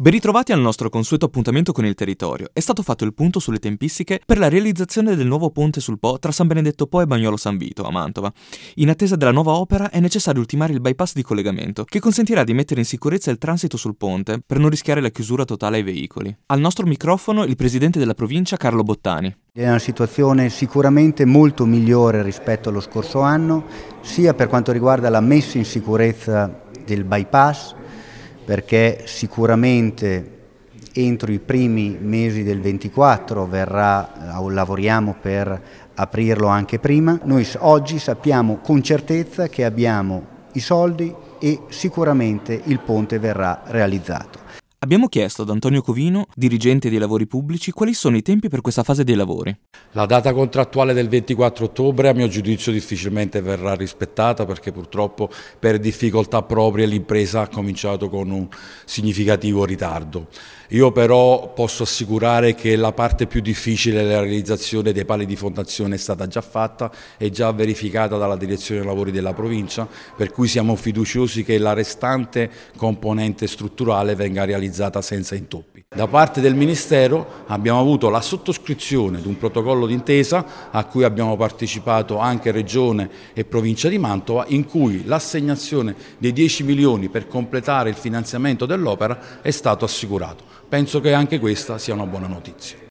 Ben ritrovati al nostro consueto appuntamento con il territorio. È stato fatto il punto sulle tempistiche per la realizzazione del nuovo ponte sul Po tra San Benedetto Po e Bagnolo San Vito, a Mantova. In attesa della nuova opera è necessario ultimare il bypass di collegamento, che consentirà di mettere in sicurezza il transito sul ponte per non rischiare la chiusura totale ai veicoli. Al nostro microfono il presidente della provincia Carlo Bottani. È una situazione sicuramente molto migliore rispetto allo scorso anno, sia per quanto riguarda la messa in sicurezza del bypass, perché sicuramente entro i primi mesi del 24 lavoriamo per aprirlo anche prima. Noi oggi sappiamo con certezza che abbiamo i soldi e sicuramente il ponte verrà realizzato. Abbiamo chiesto ad Antonio Covino, dirigente dei lavori pubblici, quali sono i tempi per questa fase dei lavori. La data contrattuale del 24 ottobre a mio giudizio difficilmente verrà rispettata perché purtroppo per difficoltà proprie l'impresa ha cominciato con un significativo ritardo. Io però posso assicurare che la parte più difficile della realizzazione dei pali di fondazione è stata già fatta e già verificata dalla direzione dei lavori della provincia, per cui siamo fiduciosi che la restante componente strutturale venga realizzata senza intoppi. Da parte del Ministero abbiamo avuto la sottoscrizione di un protocollo d'intesa a cui abbiamo partecipato anche Regione e Provincia di Mantova, in cui l'assegnazione dei 10 milioni per completare il finanziamento dell'opera è stato assicurato. Penso che anche questa sia una buona notizia.